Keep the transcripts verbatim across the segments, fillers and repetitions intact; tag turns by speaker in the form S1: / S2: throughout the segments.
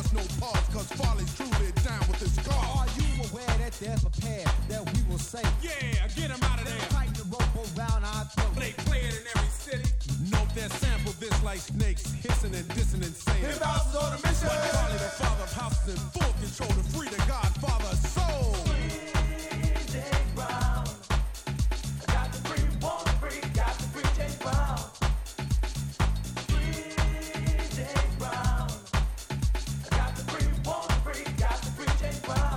S1: bust no pause, cause Farley's truly down with this car.
S2: Are you aware that they're prepared, that we will say,
S1: yeah, get him out of there.
S2: Tighten the rope around our throat.
S1: They play it in every city. Note that sample this like snakes, hissing and dissing and saying,
S3: hip house is on a mission.
S1: But Farley, the father of houses, in full control to free the Godfather's soul.
S4: Free James Brown. Got to free, want to free, got to free James Brown. Free James Brown. Got to free, want to free, got to free James Brown.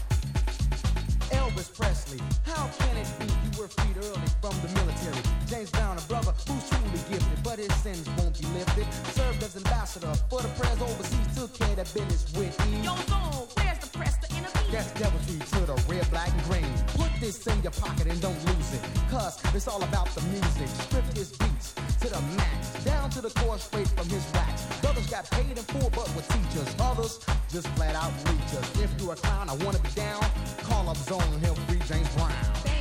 S2: Elvis Presley, how can it be you were freed early from the military? James Brown, a brother who's truly gifted, but his sins won't be lifted. Served as ambassador for the prayers overseas, took care of business with ease.
S5: Yo, Zone, where's the press to intervene?
S2: That's deviltry to the red, black, and green. Put this in your pocket and don't lose it, cause it's all about the music. Strip his beats to the max, down to the core straight from his wax. Brothers got paid in full but were teachers, others just flat out bleachers. If you're a clown, I wanna be down, call up Zone, he'll free James Brown.